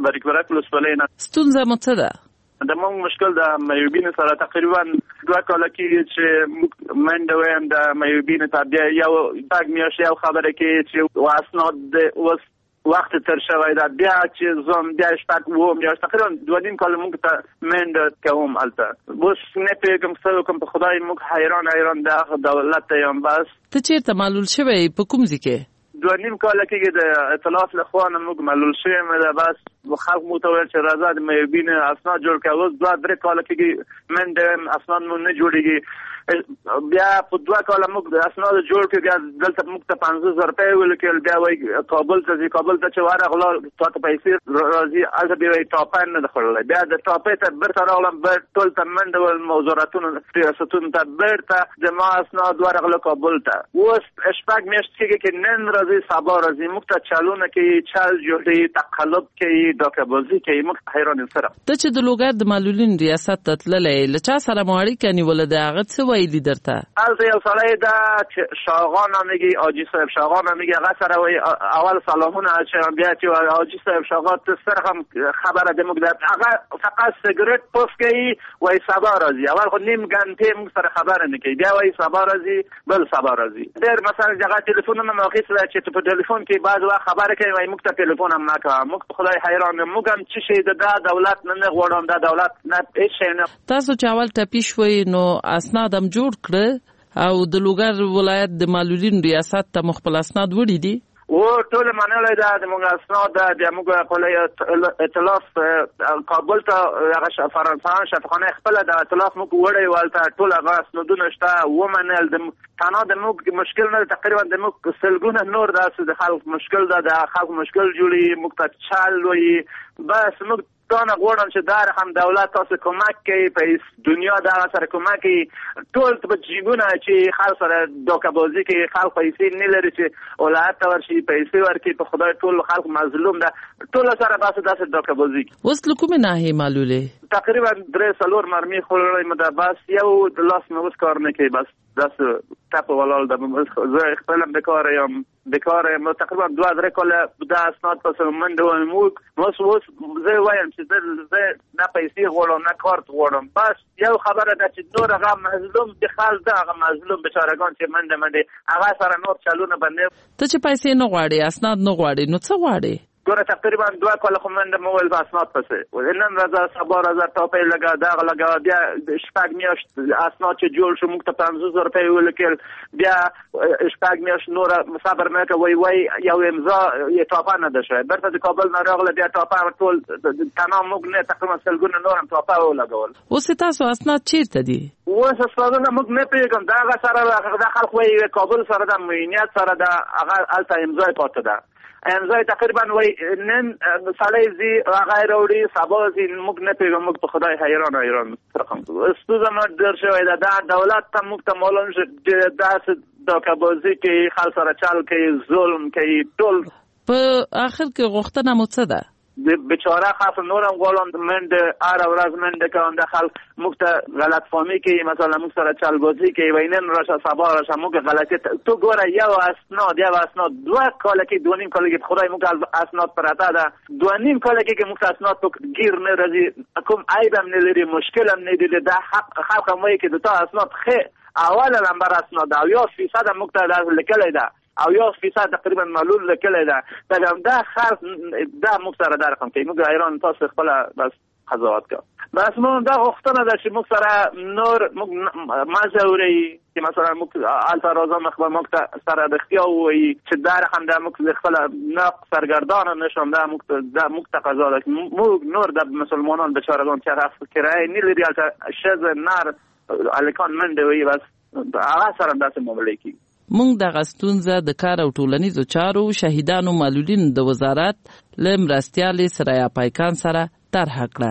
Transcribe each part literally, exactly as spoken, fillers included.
باریک برک ولسوالۍ نه. ستونزه مو څه ده؟ د موږ مشکل د میوبین سره تقریبا دوه کاله کېږي چې منډه ویم د میوبین ته بیا یو تاګ میاشت یو خبره کې چې اسناد اوس وخت تر شوی ده بیا چې زوم بیا شپږ وم یا تقریبا دوه نیم کال موږ ته منډه کوم هلته. اوس نه پوهېږم څه وکړم، په خدای موږ حیران حیران د دولت ته یم. بس ته چېرته معلول شوی په کوم ځای کې؟ دوه نیم کاله کېږي د اطلاعات له خوا نه موږ معلول شوی یم ده. بس خلق مو ته ویل چې راځه د میوبین اسناد جوړ کړه. اوس دوه درې کاله کېږي منډه اسناد مو نه جوړېږي. بیا په دوه کاله موږ د اسناد جوړ کړو، بیا دلته موږ ته پنځه زره روپۍ ولیکل. بیا وایي کابل ته ځي، کابل ته چې ورغله تا ته پیسې راځي، هلته بیا وایي ټاپۍ نه ده خوړلی. بیا د ټاپۍ ته بیرته راغلم، ټول ته منډه ول وزارتونو ریاستونو ته بیرته زما اسناد ورغله کابل ته. اوس شپږ میاشتې کېږي چې نن راځي سبا راځي، موږ ته چلونه کوي، چل جوړوي، تقلب کوي، ډاکه‌بازي کوي. موږ حیران یو سره. ته چې د لوګر د معلولین ریاست ته تللی، له چا سره مو اړیکه نیوله ده؟ هغه څه ویلي درته؟ هلته یو سړی ده چې شاغا نامیږي، حاجي صاحب شاغا نامیږي. هغه سره وایي اول سلامونه، چې بیا چې حاجي صاحب شاغا ته سره هم خبره د موږ ده. هغه فقط سګرټ پوف کوي، وایي سبا راځي. اول خو نیم ګنټې موږ سره خبره نه کوي، بیا وایي سبا راځي، بل سبا راځي. ډېر مثلا هغه ټلیفونونه مو اخیستلی چې په ټلیفون کې بعض وخت خبره کوي، وایي موږ ته ټلیفون هم نه کوه. موږ په خدای حیران یم. موږ هم څه شی د دا دولت نه نه غواړم، دا دولت نه هېڅ شی نه. تاسو چې اول ټپي شوئ نو اسناد هم جوړ کړه او د لوګر ولایت د معلولین ریاست ته مو خپل اسناد وړي دي؟ و ټول منلې ده د موږ اسناد ده. د موږ خپل اطلاف کابل ته هغه فرانسویان شفاخانه خپل د اطلاف موږ وړی والته ټول هغه اسنادونه شته ومنل. د تنها د موږ مشکل نه، تقریبا د موږ سلګونه نور داسې د خلک مشکل ده، د خلک مشکل جوړي، موږ ته چل وایي. بس موږ تانه غواړم چې دا رقم دولت تاسو کومک کوي، په دنیا دا سره کومک کوي. ټول په جیبونه چې خلک سره ډاکه‌بازي کوي، خلک پیسې نه لري چې ولایت ته ورشي پیسې ورکړي. په خدای ټول خلک مظلوم ده، ټول سره بس داسې ډاکه‌بازي کوي. اوس له کومې ناحیې معلولې؟ تقریبا درې څلور مرمۍ خوړلی مو ده. بس یو د لاس مې اوس کار نه کوي، بس داسې ټپه ولاړ ده. زه خپل هم بیکاره یم بیکاره یم. تقریبا دوه درې کاله دا اسناد پسې منډه وم. موږ اوس اوس زه وایم چې زه نه پیسې غواړم نه کارت غواړم. بس یو خبره ده چې نور هغه مظلوم د خلک ده، هغه مظلوم بچارهګان چې منډه منډې هغه سره نور چلونه بندې. ته چې پیسې نه غواړې، اسناد نه غواړې، نو څه غواړې؟ ګوره تقریبا دوه کاله خو منډه مو ویل په اسناد پسې، نن راځه سبا راځه ټاپۍ لګه دغه لګه. بیا شپږ میاشت اسناد چې جوړ شو موږ ته پنځه زره روپۍ ولیکل. بیا شپږ میاشت نور صبر مې کوه، وایي وایي یو امضا یې ټاپه نه ده شوې. بیرته د کابل نه راغله، بیا ټاپه ټول تمام موږ نه تقریبا سلګونه نور هم ټاپه ولګول. اوس تاسو اسناد چیرته دي؟ اوس اسنادونه موږ نه پوهېږم. د هغه سره د خلک وایي کابل سره ده، معینیت سره ده، هغه هلته امضا یې پاتې ده. امضا تقریبا وای نن سړی زی هغه راوړي سبا زی موږ نه پیږو. موږ په خدای حیران حیران رقم استوزه ما در شوی دا دولت ته موږ ته معلوم شي چې داسې ډاکه‌بازي کوي، خلک سره چل کوي، ظلم کوي. ټول په آخر کې غوښتنه مو څه ده؟ بیچاره خاص نورم غواړم منډه هر ورځ منډه کوم. د خلک موږ ته غلط فهمي کوي، مثلا موږ سره چلبازي کوي، وینن راشه سبا راشه موږ غلطي. تو ګوره یو اسناد یو اسناد دوه کاله کې دوه نیم کاله کې خدای موږ اسناد پراته ده. دوه نیم کاله کې موږ اسناد په گیر نه راځي، کوم عیب هم نه لري، مشکل هم نه لري. دا حق خلک هم وایي چې د تا اسناد ښه اول نمبر اسناد او یا فیصد موږ ته لیکلی ده او یا فیصد تقریبا معلول لیکلی ده. دا خلک دا موږ سره دا رقم کوي. موږ حیران تاسو خپل بس قضاوت کوو. بس موږ دا غوښتنه ده چې موږ سره نور موږ مزه وري چې مثلا موږ هلته راځم خبر موږ ته سره د اختیا ووایي چې دا رقم دا موږ خپل ناق سرګردانه نشم. دا موږ دا موږ ته قضا ده. موږ نور د مسلمانان بچارهګان چې هغه کرایه نه لري، هلته ښځه نر هلکان منډې وهي، بس هغه سره داسې معاملې کېږي. مونږ دغه ستونزه د کار او ټولنیزو چارو شهیدانو معلولین د وزارت له مرستیالې سریا پایکان سره طرح کړه.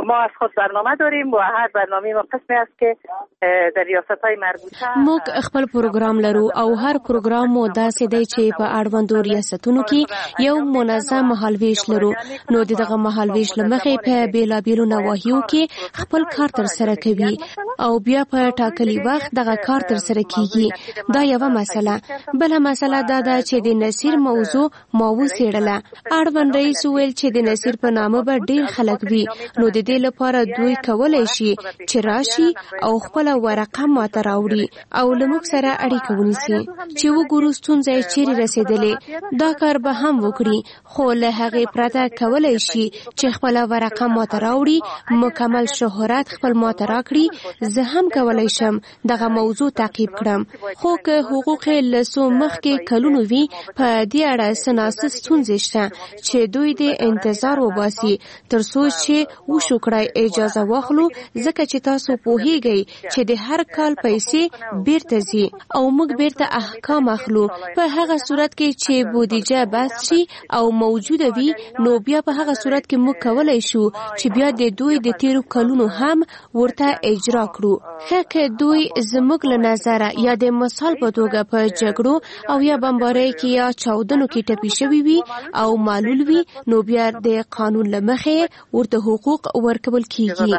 ما از خود برنامه داریم و هر برنامه ما قسمی است که در ریاست‌های مربوطه موږ خپل پروګرام لرو او هر پروګرام مو داسې دی چې په اړوندو ریاستونو کې یو منظم مهالویش لرو. نو دغه مهالویش لمخې په بیلابیلو نواحیو کې خپل کار تر سره کوي او بیا په ټاکلي وخت دغه کار تر سره کیږي. دا یو مسله. بل مسله دا ده چې د نصیر موضوع ما وسیړله. اړوند رئیس ویل چې د نصیر په نامه به ډیر خلک وي، نو د دې لپاره دوی کولای شي چې راشي او خپل ورقه ماته راوړي او له موږ سره اړیکه ونیسي چې وګورو ستونزه چیرې رسیدلې. دا کار به هم وکړي، خو له هغې پرته کولای شي چې خپل ورقه ماته راوړي، مکمل شهرت خپل ماته راکړي. زه هم کولای شم دغه موضوع تعقیب کړم، خو که حقوق له څو مخکې کلونو وي په دې اړه سناسس ستونزې شته چې دوی د انتظار وباسي تر څو چې وشو کړای اجازه واخلو، ځکه چې تاسو پوهیږئ چې د هر کال پیسې بیرته ځي او موږ بیرته احکام اخلو. په هغه صورت کې چې بودیجه بس شي او موجوده وي، نو بیا په هغه صورت کې موږ کولای شو چې بیا د دوی د تیرو کلونو هم ورته اجرا کړو. که دوی زموږ له نظره یا د مثال په توګه په جګړو او یا بمبارۍ کې یا چاودنو کې ټپي شوي وي او معلول وي، نو بیا د قانون له مخې ورته حقوق ورکول کیږي.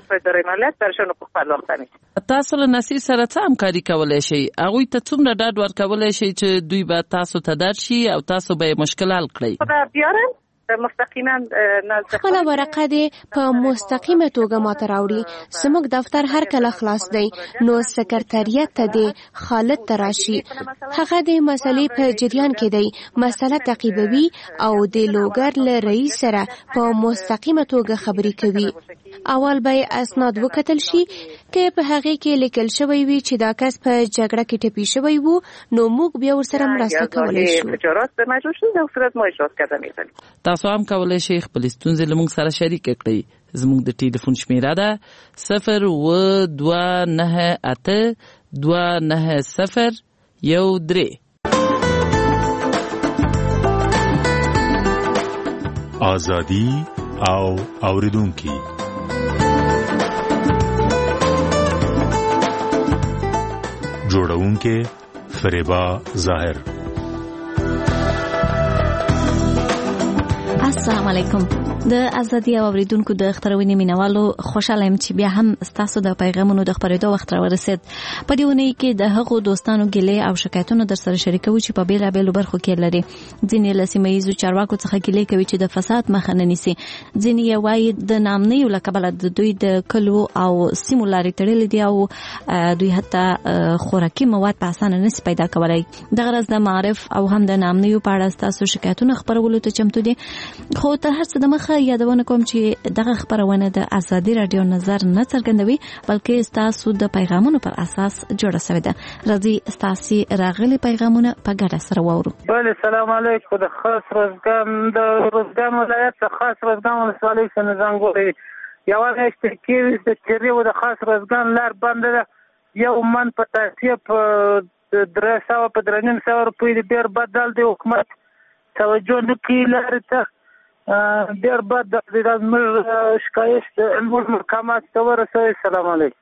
تاسو له نصیر سره څه همکاري کولی شئ؟ هغوی ته څومره ډاډ ورکولی شئ چې دوی به تاسو ته درشي او تاسو به یې مشکل حل کړئ؟ مستقیما خپل ورقه دې په مستقیمه توګه ماته راوړي. زموږ دفتر هر کله خلاص دی، نو سکرټریات ته دې خالد ته راشي. هغه د مسلې په جریان کې دی، مسله تعقیبوي او د لوګر له رئیس سره په مستقیمه توګه خبرې کوي. اول به اسناد وکتل شي، که په هغه کې لیکل شوی وي چې دا کس په جګړه کې ټپي شوی وو، نو موږ بیا ورسره مرسته کولی شو. تاسو هم کولی شئ خپل ستونزې له موږ سره شریکې کړئ. زموږ د ټلیفون شمیره ده صفر اووه دوه نهه اته دوه نهه صفر یو درې. آزادي او اوریدونکي جوړونکي فریبا ظاهر. السلام علیکم. د ازادي او اوریدونکو د خبرونې مینوالو خوشاله یم چې بیا هم تاسو د پیغامونو د خبرېدو وخت راورسید. په دې ونې کې د هغو دوستانو ګیلې او شکایتونه در سره شریکو چې په بیلابیلو برخو کې لري. ځینې له سیمه ییزو چارواکو څخه ګیلې کوي چې د فساد مخه نه نیسي. ځینې یې وایي د نامنیو له کبله د دوی د کلو او سیمو لارې تړلې دي او دوی حتی خوراکي مواد په اسانه نشي پیدا کولی. دغه راز د معارف او هم د نامنیو په اړه ستاسو شکایتونه خپرولو ته چمتو دي. خو تر هر څه د مخه یادونه کوم چې دغه خبرونه د ازادي رادیو نظر نه څرګندوي، بلکې ستاسو د پیغامونو پر اساس جوړه شوې ده. راځي ستاسو راغلي پیغامونه په ګډه سره واورو. بله، سلام علیکم. د خاص روزګان د روزګان ولایت د خاص روزګان ولسوالۍ څخه زنګوري یوه میاشت کې د چیرې و د خاص روزګان لار بنده ده. یو من په تاسیه په درې سوه په درې نیم سوه روپۍ ډېر بدل دی. حکومت توجه نه کوي لارې ته، ډېر بد دی. دا زموږ شکایت زموږ محکمات ته ورسوئ. سلام علیکم.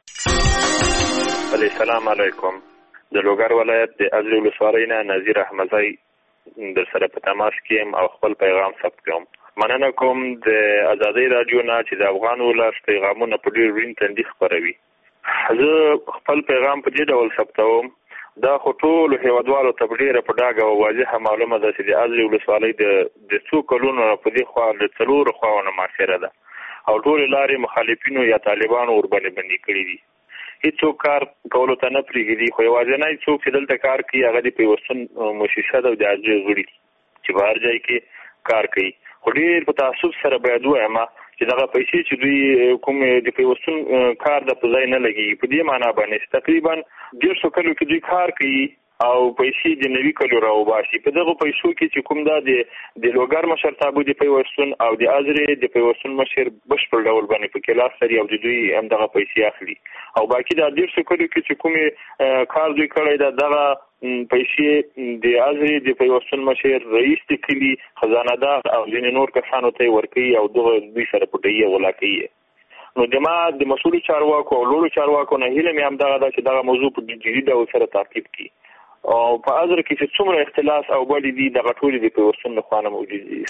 بله، سلام علیکم. د لوګر ولایت د ازرې ولسوالۍ نه نظیر احمدزی در سره په تماس کې یم او خپل پیغام ثبت کوم. مننه کوم د ازادۍ راډیو نه چې د افغان ولس پیغامونه په ډېر ورین تندي خپروي. زه خپل پیغام په دې ډول ثبتوم. دا خو ټولو هیوادوالو ته ډېره په ډاګه او واضحه معلومه ده چې د ازرې ولسوالۍ د څو کلونو په دې خوا له څلورو خواو نه ماسیره ده او ټولې لارې مخالفینو یا طالبانو ورباندې بندي کړي دي. هیڅوک کار کولو ته نه پرېږدي، خو یوازینی څوک چې دلته کار کوي هغه د پیوستون مؤسسه ده او د ازرې غړي دي چې په هر ځای کې کار کوي. خو ډېر په تعصب سره باید ووایم چې دغه پیسې چې دوی کوم د پیوستون کار د په ځای نه لګي، په دې معنا باندې تقریبا ډېر څو کلو کې دوی کار کوي او پیسې د نوي کلو راوباسي. په دغه پیسو کې چې کوم دا د د لوګر مشرتابه د پیوستون او د ازرې د پیوستون مشر بشپړ ډول باندې په کې لاس لري او د دوی هم دغه پیسې اخلي او باقي دا ډېر څو کلو کې چې کوم کار دوی کړی ده دغه پیسې د ازرې د پیوستون مشر رئیس د کلي خزانه دار او ځینې نور کسانو ته ورکوي او دغه دوی سره پټوي او غلا کوي. نو د ما د مسؤل چارواکو او لوړو چارواکو نه هیله مې هم دغه ده چې دغه موضوع په جدي ډول سره تعقیب کړي او په اذر کې چې څومره اختلاس او بلې دي دغه ټولې د پیوستون له خوا نه موجود دي.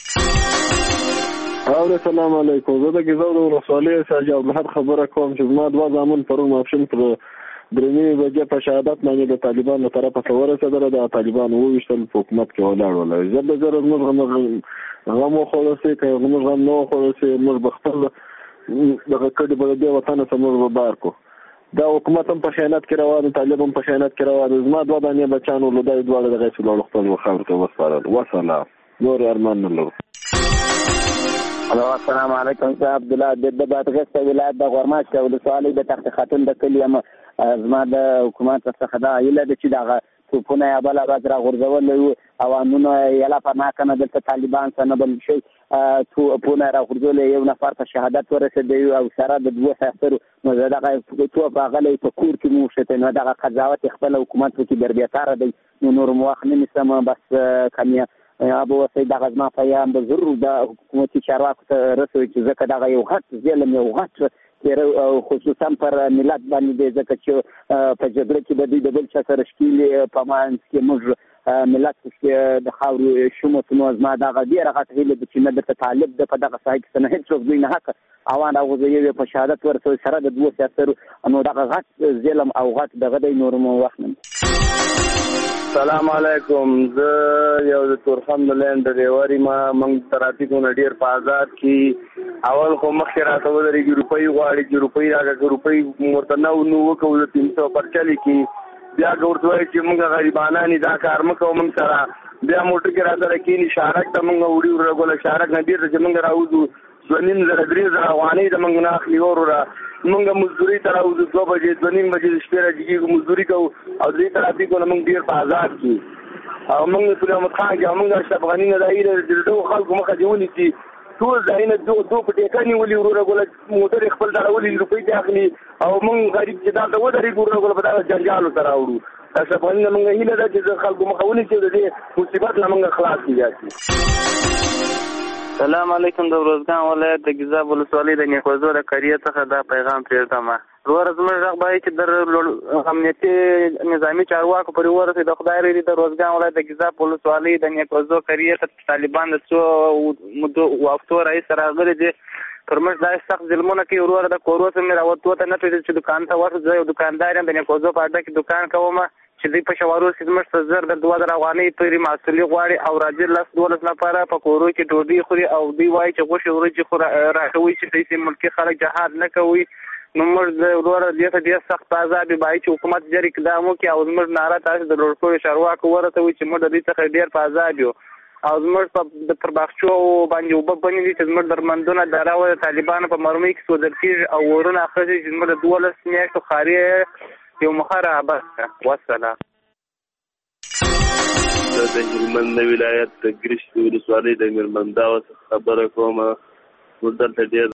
السلام علیکم. زه د ګیزو د ولسوالۍ ساجي عبدالحق خبره کوم چې زما دوه زامن پرون ماپښین پر درېنۍ بجې په شهادت باندې د طالبانو له طرفه څه ورسېدله. د طالبانو وویشتل په حکومت کې ولاړ ول. زر د زره زموږ غم وخوړل سي که زموږ غم نه وخوړل سي موږ به خپل دغه کډې به د دې وطن څخه موږ به بار کړو. دا حکومت هم په خیانت کې روان دی، طالب هم په خیانت کې روان دی. زما دوه دانې بچیان ول دا دواړه دغه چې لاړو خپل خاورې ته وسپارل. وسلام. نور ارمان نه لرو. الو السلام علیکم. زه عبدالله د بادغیس ولایت د غورماش ولسوالۍ د تخت خاتون د کلي یم. زما د حکومت څخه دا هیله ده چې دغه توپونه یا بله ورځ راغورځول او امنونه یلا پناه کنه دلته طالبان څه نه بل شي توپونه راغورځول. یو نفر په شهادت ورسېدی او سره د دوه سرتېرو نو دغه توپ هغلی په کور کې مو وشتی نو دغه قضاوت خپل حکومت پکې دربېطاره دی. نو نور مو وخت نه نیسم بس کمیه ابو وسید دغه زما پیام به ضرور د حکومتي چارواکو ته رسوي چې ځکه دغه یو غټ ظلم یو غټ خصوصا پر ملت باندې دی ځکه چې په جګړه کې به دوی د بل چا سره ښکېلي په منځ کې موږ ملت کې د خاورې شومو نو زما دغه ډېره غټه هیله ده چې نه درته طالب ده په دغه ساحه کې څه نه هېڅوک دوی نه حقه اوان راغورځوي په شهادت ورسوي سره د دوو سیاسرو نو دغه غټ ظلم او غټ دغه دی. نور مو وخت نه. السلام علیکم. زه یو د تورخم د لین ډریور یم. موږ ترافیکونه ډېر په آزاد کې اول خو مخکې راته ودرېږي روپۍ غواړي چې روپۍ راکړه که روپۍ ورته نه نو وکړو د تین سوه پرچلې کې بیا که ورته وایي چې موږ غریبانان دا کار مه کوو موږ سره بیا موټر کې را سره کښېني شارک ته موږ وړي ورغوله شارک نه بېرته چې موږ راوځو دوه نیم زره درې زره افغانۍ د موږ نه اخلي وروره موږ مزدورۍ ته راوځو دوه بجې دوه نیم بجې د شپې راجګېږو مزدوري کوو او دې ترافیکونه موږ ډېر په آزاد کړي او موږ د سلیمان خان کې او موږ اشرف غني نه دا هیله د دغو خلکو مخه دې ونیسي ټول ځایونه دو دو په ټیکه نیولي وروره ګوله موټر یې خپل ډارولي روپۍ ته اخلي او موږ غریب چې دلته ودرېږو وروره ګوله په دغه جنجالو ته راوړو. اشرف غني نه موږ هیله ده چې د خلکو مخه ونیسي د دې مصیبت نه موږ خلاص کړي. سلام علیکم. د ورځګان ولایت د ګیزاب ولسوالۍ د نیکوزو د قریې څخه دا پیغام پرېږدم. وروره زموږ غږ باید چې د امنیتي نظامي چارواکو پورې ورسېد. د خدای رضا د ورځګان ولایت د ګیزاب ولسوالۍ د نیکوزو قریې ته طالبان د څو مودو وختو راهیسې راغلي دي پر موږ داسې سخت ظلمونه کوي. وروره د کورو څخه مې راوتو ته نه پرېږدي چې دوکان ته ورشو. زه یو دوکاندار یم د نیکوزو په اډه کې دوکان کوم چې دوی په شوارو کې زموږ څخه زر د دوه زره افغانۍ پورې محصولي غواړي او راځي لس دولس نفره په کورو کې ډوډۍ خوري او دوی وایي چې غوښې ورجې خو راکوي چې داسې ملکي خلک جهاد نه کوي. نو موږ د وروره دې ته ډېر سخت عذاب باید چې حکومت ژر اقدام وکړي او زموږ ناره تاسې د لوړ شویو چارواکو ورسوي چې موږ د دوی څخه ډېر په عذاب یو او زموږ په پر باغچو باندې اوبه بندې دي چې زموږ درمندونه د راوړه د طالبانو په مرمۍ کې سوځل کېږي او ورونه اخیستي چې زموږ د دولس میاشتو خارې یو مخه رابس کړه. وسلام. زه د هلمند ولایت د ګرشت ولسوالۍ د میرمنداو څخه خبره کوم. موږ دلته ډېر